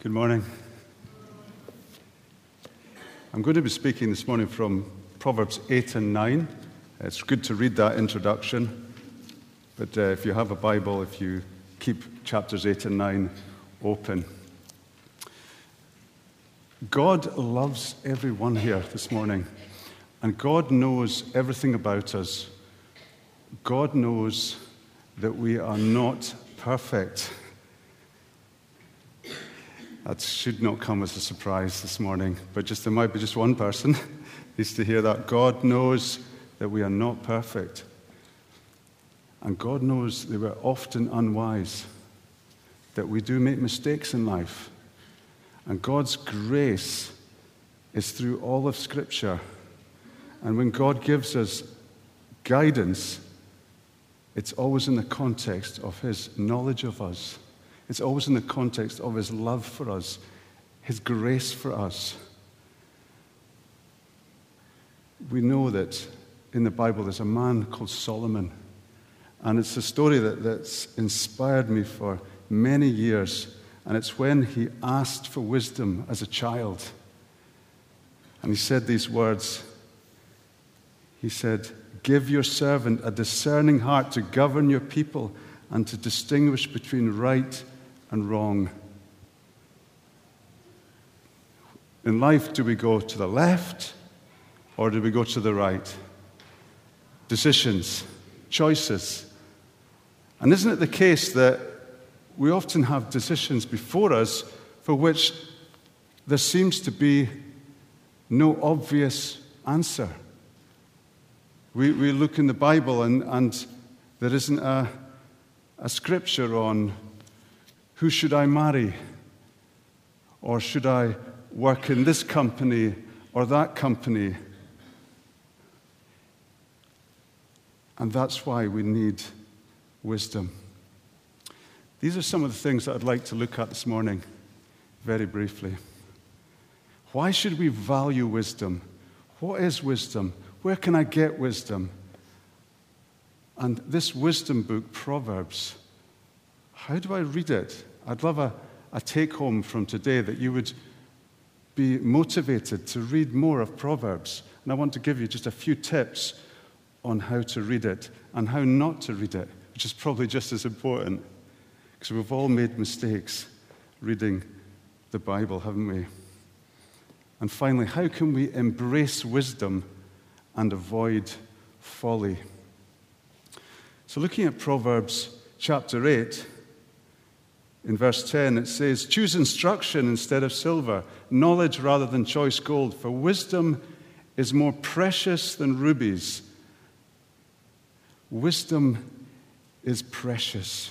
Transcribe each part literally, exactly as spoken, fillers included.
Good morning. I'm going to be speaking this morning from Proverbs eight and nine. It's good to read that introduction, but uh, if you have a Bible, if you keep chapters eight and nine open. God loves everyone here this morning, and God knows everything about us. God knows that we are not perfect. That should not come as a surprise this morning, but just there might be just one person needs to hear that. God knows that we are not perfect. And God knows that we're often unwise, that we do make mistakes in life. And God's grace is through all of Scripture. And when God gives us guidance, it's always in the context of His knowledge of us. It's always in the context of His love for us, His grace for us. We know that in the Bible there's a man called Solomon, and it's a story that, that's inspired me for many years, and it's when he asked for wisdom as a child. And he said these words. He said, "Give your servant a discerning heart to govern your people and to distinguish between right and wrong." In life, do we go to the left or do we go to the right? Decisions, choices. And isn't it the case that we often have decisions before us for which there seems to be no obvious answer? We, we look in the Bible and, and there isn't a, a scripture on who should I marry, or should I work in this company or that company. And that's why we need wisdom. These are some of the things that I'd like to look at this morning, very briefly. Why should we value wisdom? What is wisdom? Where can I get wisdom? And this wisdom book, Proverbs, how do I read it? I'd love a, a take-home from today that you would be motivated to read more of Proverbs. And I want to give you just a few tips on how to read it and how not to read it, which is probably just as important, because we've all made mistakes reading the Bible, haven't we? And finally, how can we embrace wisdom and avoid folly? So looking at Proverbs chapter eight, in verse ten, it says, "Choose instruction instead of silver, knowledge rather than choice gold, for wisdom is more precious than rubies." Wisdom is precious.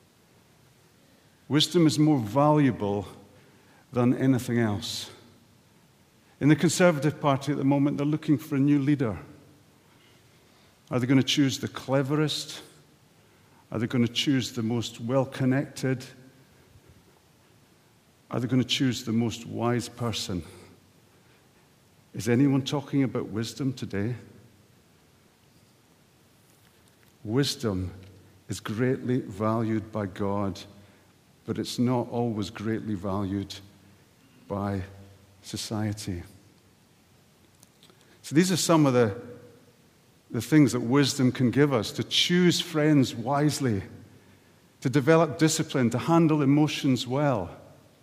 Wisdom is more valuable than anything else. In the Conservative Party at the moment, they're looking for a new leader. Are they going to choose the cleverest? Are they going to choose the most well-connected? Are they going to choose the most wise person? Is anyone talking about wisdom today? Wisdom is greatly valued by God, but it's not always greatly valued by society. So these are some of the, the things that wisdom can give us: to choose friends wisely, to develop discipline, to handle emotions well,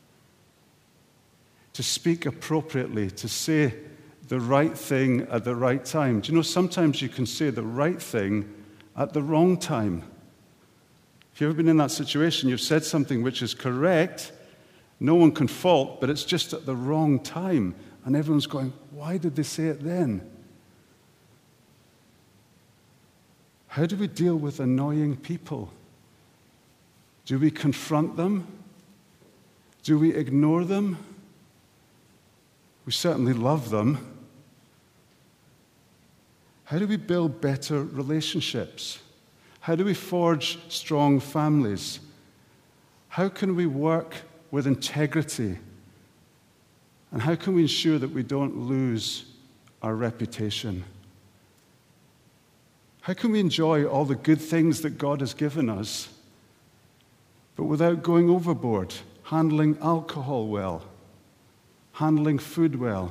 to speak appropriately, to say the right thing at the right time. Do you know, sometimes you can say the right thing at the wrong time. If you've ever been in that situation, you've said something which is correct, no one can fault, but it's just at the wrong time. And everyone's going, why did they say it then? How do we deal with annoying people? Do we confront them? Do we ignore them? We certainly love them. How do we build better relationships? How do we forge strong families? How can we work with integrity? And how can we ensure that we don't lose our reputation? How can we enjoy all the good things that God has given us, but without going overboard? handling alcohol well, handling food well.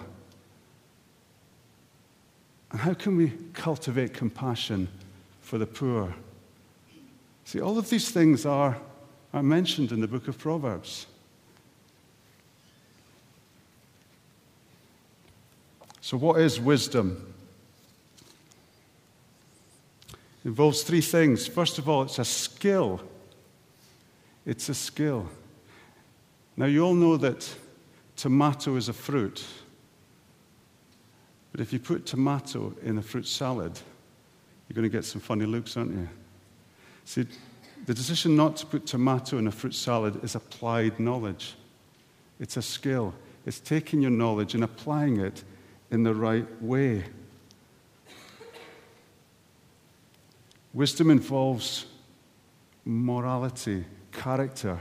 And how can we cultivate compassion for the poor? See, all of these things are, are mentioned in the book of Proverbs. So what is wisdom? It involves three things. First of all, it's a skill. It's a skill. Now, you all know that tomato is a fruit. But if you put tomato in a fruit salad, you're going to get some funny looks, aren't you? See, the decision not to put tomato in a fruit salad is applied knowledge. It's a skill. It's taking your knowledge and applying it in the right way. Wisdom involves morality, character.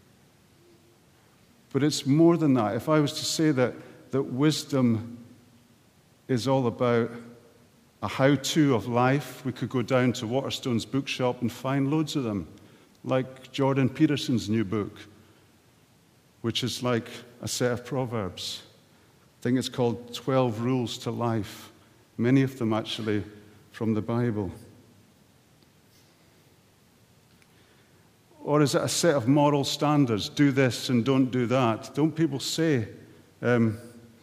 But it's more than that. If I was to say that, that wisdom is all about a how-to of life, we could go down to Waterstone's bookshop and find loads of them, like Jordan Peterson's new book, which is like a set of Proverbs. I think it's called twelve Rules to Life, many of them actually from the Bible. Or is it a set of moral standards? Do this and don't do that. Don't people say um,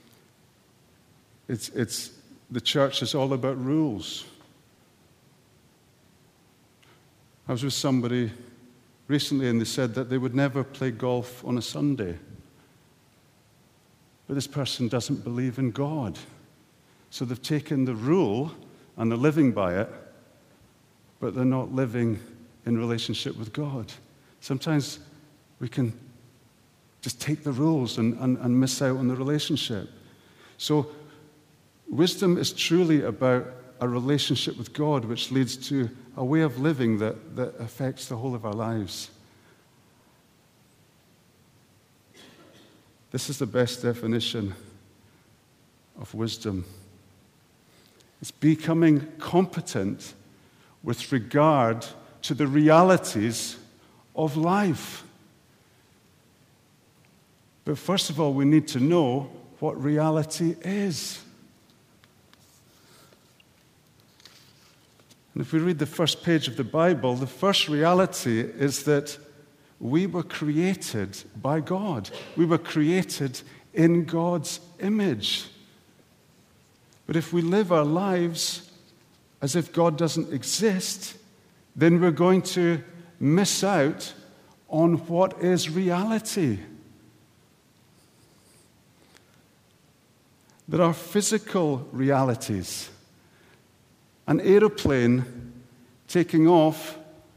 it's, it's, the church is all about rules? I was with somebody recently and they said that they would never play golf on a Sunday. But this person doesn't believe in God. So they've taken the rule and they're living by it, but they're not living in relationship with God. Sometimes we can just take the rules and, and, and miss out on the relationship. So wisdom is truly about a relationship with God, which leads to a way of living that, that affects the whole of our lives. This is the best definition of wisdom. It's becoming competent with regard to the realities of life. But first of all, we need to know what reality is. And if we read the first page of the Bible, the first reality is that we were created by God. We were created in God's image. But if we live our lives as if God doesn't exist, then we're going to miss out on what is reality. There are physical realities. An aeroplane taking off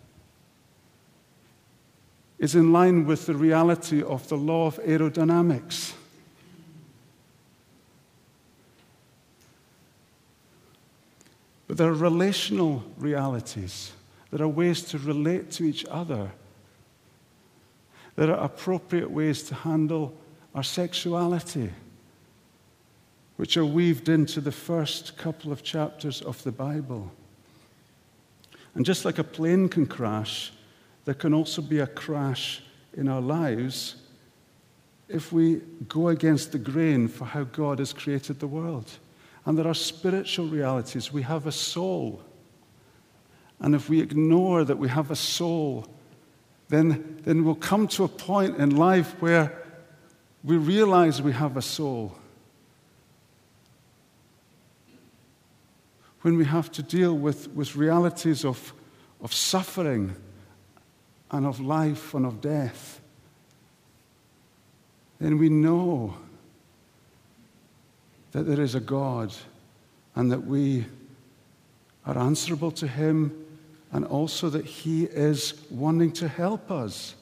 is in line with the reality of the law of aerodynamics. But there are relational realities. There are ways to relate to each other. There are appropriate ways to handle our sexuality, which are weaved into the first couple of chapters of the Bible. And just like a plane can crash, there can also be a crash in our lives if we go against the grain for how God has created the world. And there are spiritual realities. We have a soul. And if we ignore that we have a soul, then, then we'll come to a point in life where we realize we have a soul. When we have to deal with, with realities of, of suffering and of life and of death, then we know that there is a God and that we are answerable to Him, and also that He is wanting to help us.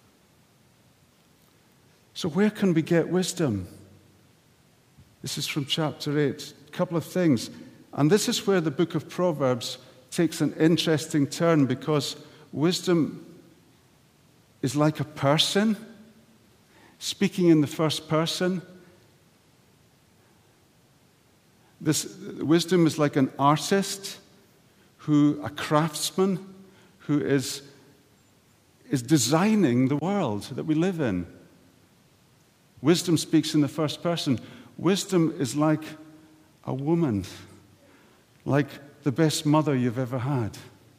So where can we get wisdom? This is from chapter eight. A couple of things. And this is where the book of Proverbs takes an interesting turn, because wisdom is like a person speaking in the first person. This wisdom is like an artist, who, a craftsman, who is, is designing the world that we live in. Wisdom speaks in the first person. Wisdom is like a woman, like the best mother you've ever had.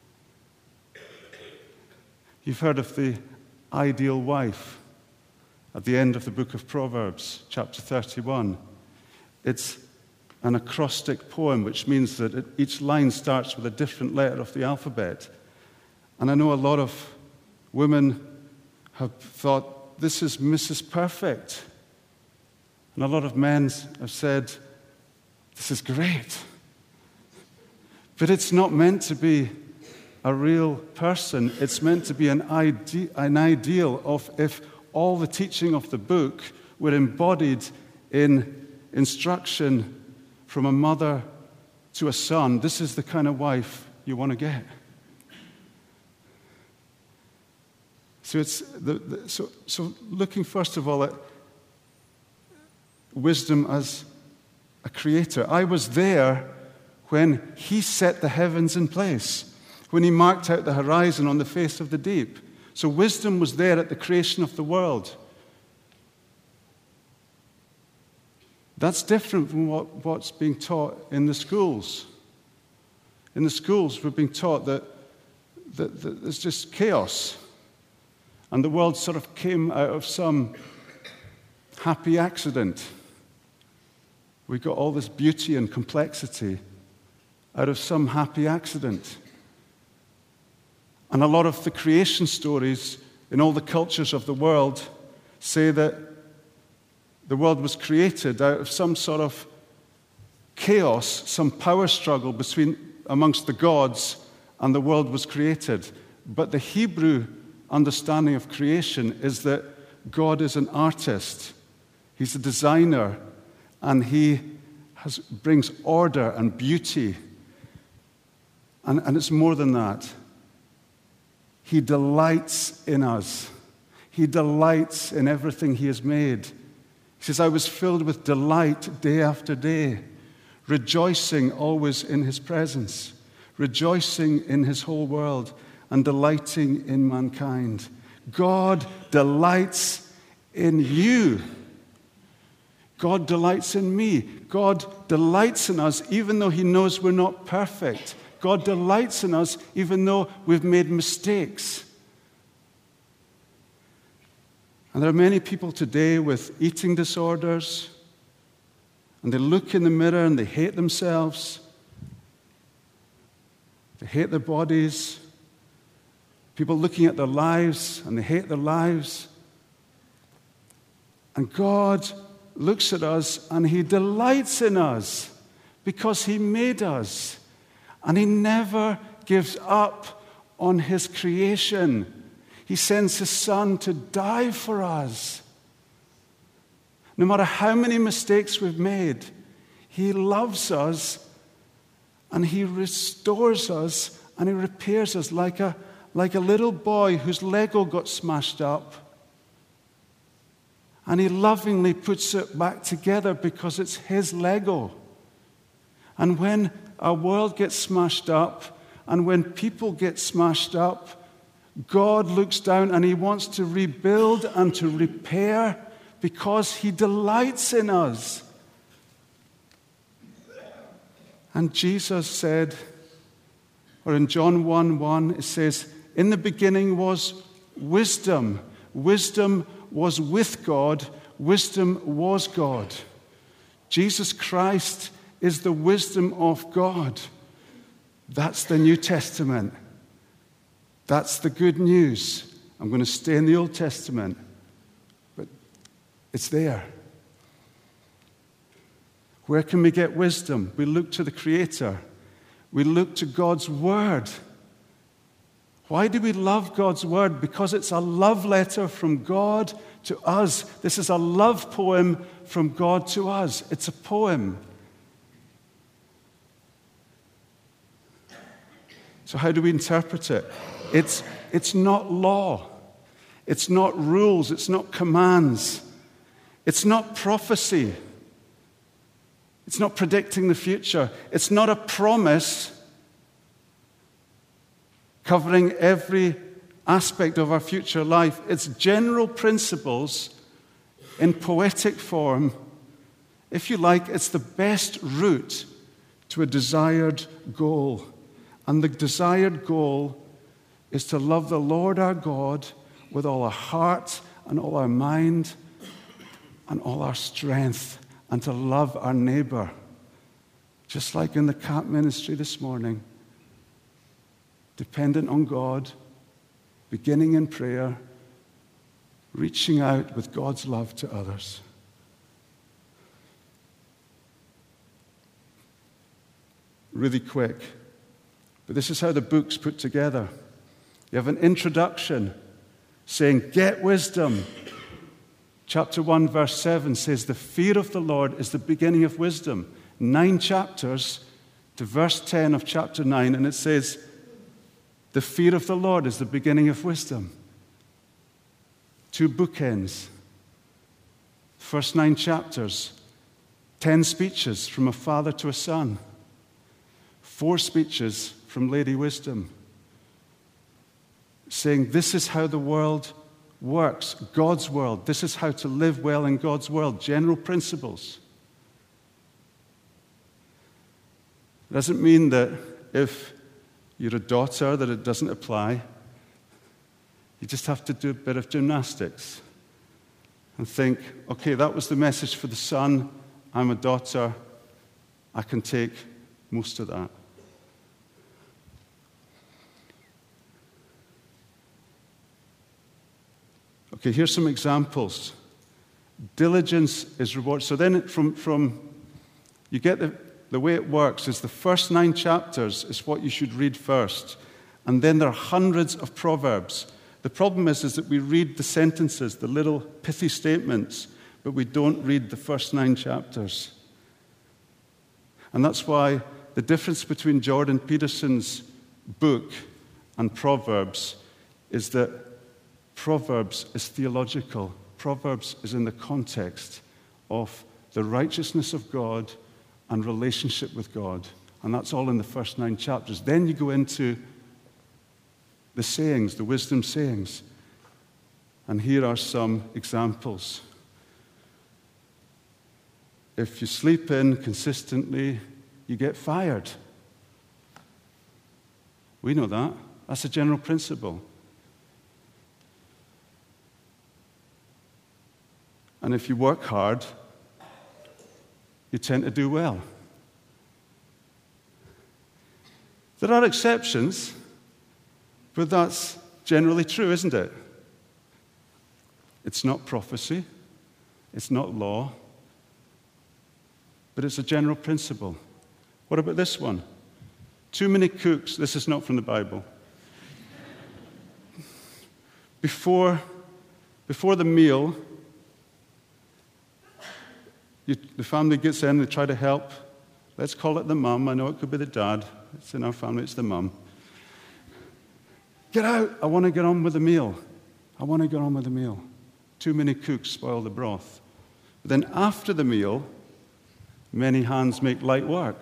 You've heard of the ideal wife at the end of the book of Proverbs, chapter thirty-one. It's an acrostic poem, which means that it, each line starts with a different letter of the alphabet. And I know a lot of women have thought, this is Missus Perfect. And a lot of men have said, this is great. But it's not meant to be a real person. It's meant to be an, ide- an ideal of if all the teaching of the book were embodied in instruction from a mother to a son. This is the kind of wife you want to get. So it's the, the, so so looking first of all at wisdom as a creator. I was there when he set the heavens in place, when he marked out the horizon on the face of the deep. So wisdom was there at the creation of the world. That's different from what, what's being taught in the schools. In the schools, we're being taught that, that, that there's just chaos. And the world sort of came out of some happy accident. We got all this beauty and complexity out of some happy accident. And a lot of the creation stories in all the cultures of the world say that the world was created out of some sort of chaos, some power struggle between amongst the gods, and the world was created. But the Hebrew understanding of creation is that God is an artist. He's a designer, and he has, brings order and beauty. And, and it's more than that. He delights in us. He delights in everything he has made. He says, I was filled with delight day after day, rejoicing always in his presence, rejoicing in his whole world, and delighting in mankind. God delights in you. God delights in me. God delights in us even though he knows we're not perfect. God delights in us even though we've made mistakes. And there are many people today with eating disorders, and they look in the mirror and they hate themselves. They hate their bodies. People looking at their lives and they hate their lives. And God looks at us and he delights in us because he made us. And he never gives up on his creation. He sends his son to die for us. No matter how many mistakes we've made, he loves us and he restores us and he repairs us like a, like a little boy whose Lego got smashed up. And he lovingly puts it back together because it's his Lego. And when our world gets smashed up and when people get smashed up, God looks down and he wants to rebuild and to repair because he delights in us. And Jesus said, or in John one one, it says, in the beginning was wisdom. Wisdom was with God. Wisdom was God. Jesus Christ is the wisdom of God. That's the New Testament. That's the good news. I'm going to stay in the Old Testament, but it's there. Where can we get wisdom? We look to the Creator. We look to God's Word. Why do we love God's Word? Because it's a love letter from God to us. This is a love poem from God to us. It's a poem. So how do we interpret it? It's, it's not law. It's not rules. It's not commands. It's not prophecy. It's not predicting the future. It's not a promise covering every aspect of our future life. It's general principles in poetic form. If you like, it's the best route to a desired goal. And the desired goal is to love the Lord our God with all our heart and all our mind and all our strength, and to love our neighbor. Just like in the camp ministry this morning, dependent on God, beginning in prayer, reaching out with God's love to others. Really quick, but this is how the book's put together. You have an introduction saying, get wisdom. Chapter one, verse seven says, the fear of the Lord is the beginning of wisdom. Nine chapters to verse ten of chapter nine, and it says, the fear of the Lord is the beginning of wisdom. Two bookends. First nine chapters, ten speeches from a father to a son. Four speeches from Lady Wisdom, saying this is how the world works, God's world. This is how to live well in God's world, general principles. It doesn't mean that if you're a daughter that it doesn't apply. You just have to do a bit of gymnastics and think, okay, that was the message for the son. I'm a daughter. I can take most of that. Okay, here's some examples. Diligence is reward. So then from, from you get the, the way it works is the first nine chapters is what you should read first. And then there are hundreds of proverbs. The problem is, is that we read the sentences, the little pithy statements, but we don't read the first nine chapters. And that's why the difference between Jordan Peterson's book and Proverbs is that Proverbs is theological. Proverbs is in the context of the righteousness of God and relationship with God. And that's all in the first nine chapters. Then you go into the sayings, the wisdom sayings. And here are some examples. If you sleep in consistently, you get fired. We know that. That's a general principle. And if you work hard, you tend to do well. There are exceptions, but that's generally true, isn't it? It's not prophecy, it's not law, but it's a general principle. What about this one? Too many cooks. This is not from the Bible. Before, before the meal, you, the family gets in, they try to help. Let's call it the mum. I know it could be the dad. It's in our family, it's the mum. Get out. I want to get on with the meal. I want to get on with the meal. Too many cooks spoil the broth. But then after the meal, many hands make light work.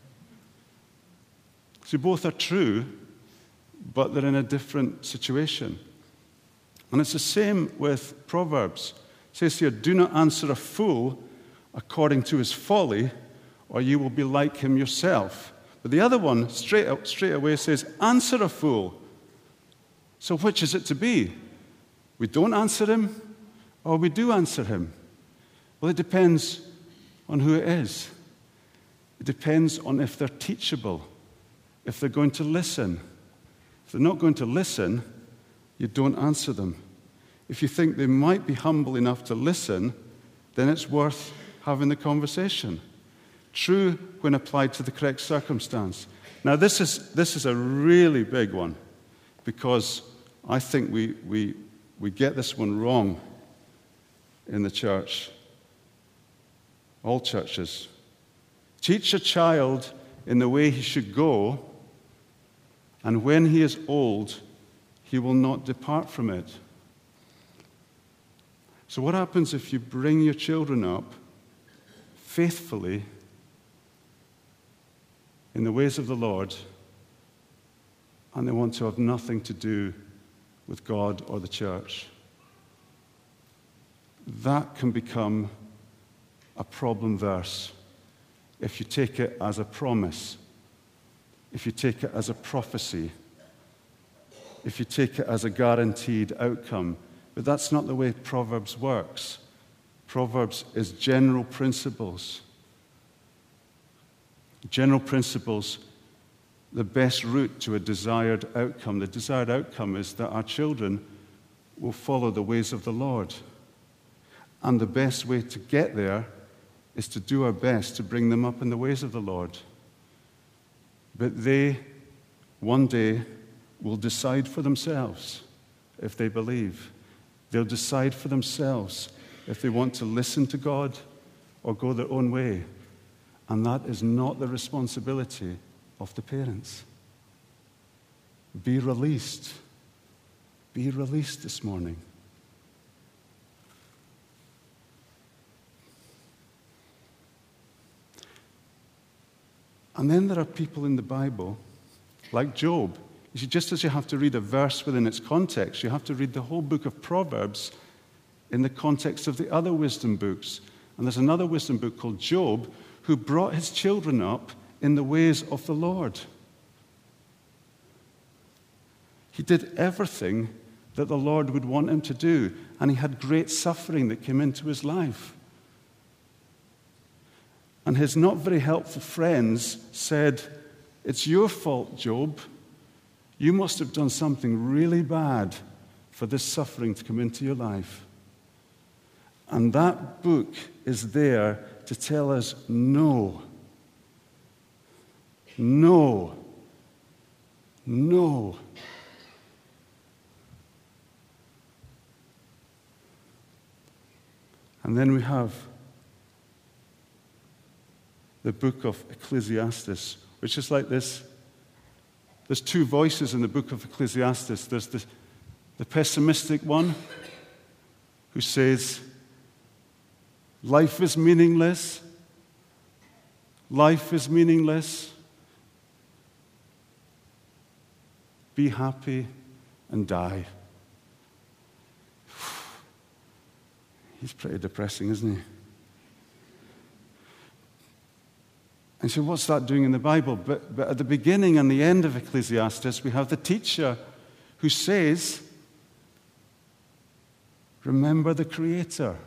So both are true, but they're in a different situation. And it's the same with Proverbs. It says here, do not answer a fool according to his folly, or you will be like him yourself. But the other one, straight, out, straight away, says, answer a fool. So which is it to be? We don't answer him, or we do answer him? Well, it depends on who it is. It depends on if they're teachable, if they're going to listen. If they're not going to listen, you don't answer them. If you think they might be humble enough to listen, then it's worth having the conversation. True when applied to the correct circumstance. Now, this is, this is a really big one, because I think we, we, we get this one wrong in the church. All churches. Teach a child in the way he should go, and when he is old, he will not depart from it. So what happens if you bring your children up faithfully in the ways of the Lord, and they want to have nothing to do with God or the church? that can become a problem verse if you take it as a promise, if you take it as a prophecy, if you take it as a guaranteed outcome. But that's not the way Proverbs works. Proverbs is general principles. General principles, the best route to a desired outcome. The desired outcome is that our children will follow the ways of the Lord. And the best way to get there is to do our best to bring them up in the ways of the Lord. But they, one day, will decide for themselves if they believe. They'll decide for themselves if they want to listen to God or go their own way. And that is not the responsibility of the parents. Be released. Be released this morning. And then there are people in the Bible, like Job. You see, just as you have to read a verse within its context, you have to read the whole book of Proverbs in the context of the other wisdom books. And there's another wisdom book called Job, who brought his children up in the ways of the Lord. He did everything that the Lord would want him to do, and he had great suffering that came into his life. And his not very helpful friends said, "It's your fault, Job. You must have done something really bad for this suffering to come into your life." And that book is there to tell us no. No. No. And then we have the book of Ecclesiastes, which is like this. There's two voices in the book of Ecclesiastes. There's the, the pessimistic one who says, life is meaningless. Life is meaningless. Be happy and die. He's pretty depressing, isn't he? And so what's that doing in the Bible? But, but at the beginning and the end of Ecclesiastes, we have the teacher who says, remember the Creator.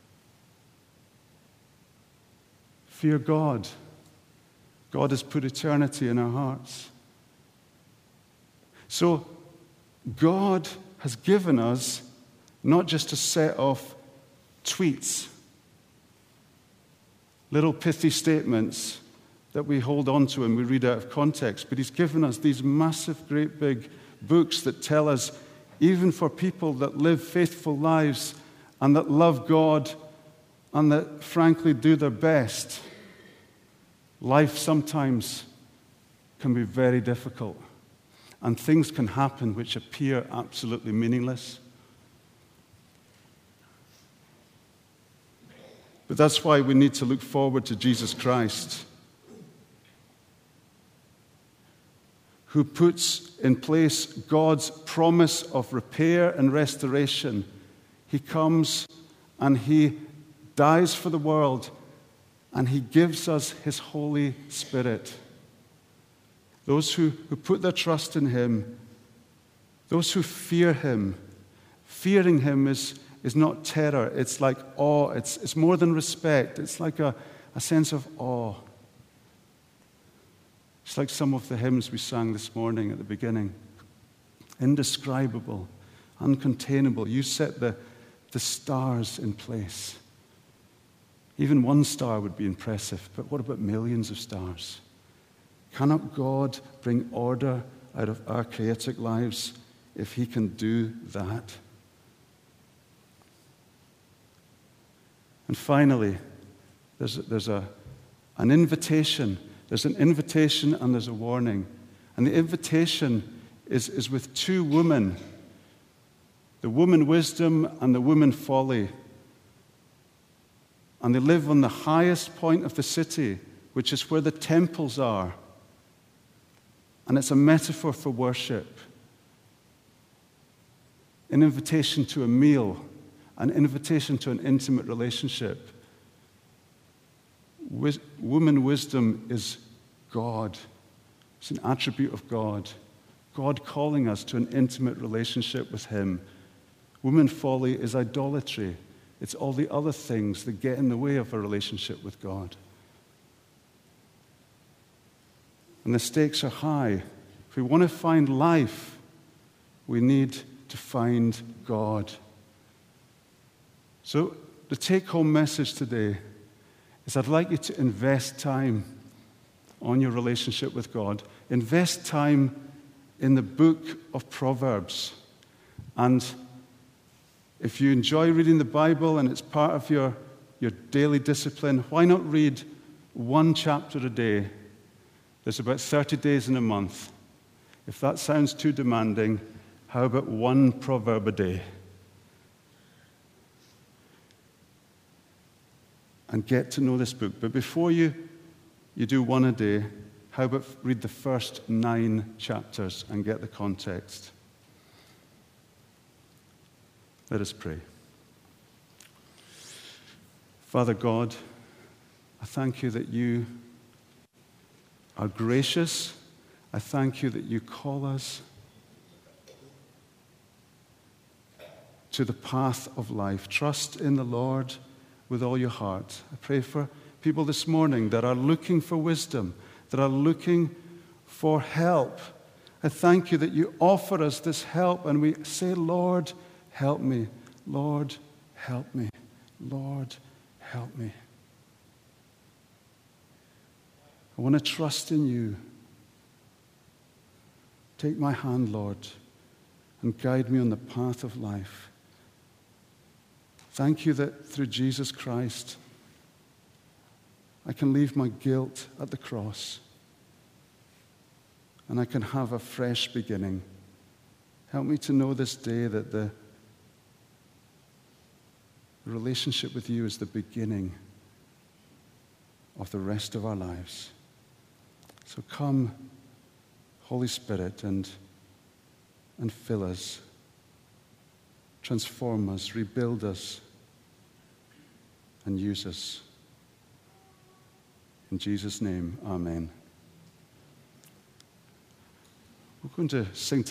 Fear God. God has put eternity in our hearts. So God has given us not just a set of tweets, little pithy statements that we hold on to and we read out of context, but he's given us these massive, great big books that tell us, even for people that live faithful lives and that love God and that frankly do their best, life sometimes can be very difficult. And things can happen which appear absolutely meaningless. But that's why we need to look forward to Jesus Christ, who puts in place God's promise of repair and restoration. He comes and he dies for the world, and he gives us his Holy Spirit. Those who, who put their trust in him, those who fear him, fearing him is, is not terror, it's like awe, it's, it's more than respect, it's like a, a sense of awe. It's like some of the hymns we sang this morning at the beginning. Indescribable, uncontainable. You set the, the stars in place. Even one star would be impressive, but what about millions of stars? Cannot God bring order out of our chaotic lives if he can do that? And finally, there's, a, there's a, an invitation. There's an invitation and there's a warning. And the invitation is, is with two women, the woman wisdom and the woman folly. And they live on the highest point of the city, which is where the temples are. And it's a metaphor for worship, an invitation to a meal, an invitation to an intimate relationship. Wis- woman wisdom is God. It's an attribute of God. God calling us to an intimate relationship with him. Woman folly is idolatry. It's all the other things that get in the way of a relationship with God. And the stakes are high. If we want to find life, we need to find God. So the take-home message today is I'd like you to invest time on your relationship with God. Invest time in the book of Proverbs. And if you enjoy reading the Bible and it's part of your, your daily discipline, why not read one chapter a day? There's about thirty days in a month. If that sounds too demanding, how about one proverb a day? And get to know this book. But before you, you do one a day, how about read the first nine chapters and get the context? Let us pray. Father God, I thank you that you are gracious. I thank you that you call us to the path of life. Trust in the Lord with all your heart. I pray for people this morning that are looking for wisdom, that are looking for help. I thank you that you offer us this help and we say, Lord, help me. Lord, help me. Lord, help me. I want to trust in you. Take my hand, Lord, and guide me on the path of life. Thank you that through Jesus Christ, I can leave my guilt at the cross and I can have a fresh beginning. Help me to know this day that the relationship with you is the beginning of the rest of our lives. So come, Holy Spirit, and, and fill us, transform us, rebuild us, and use us. In Jesus' name, amen. We're going to sing together.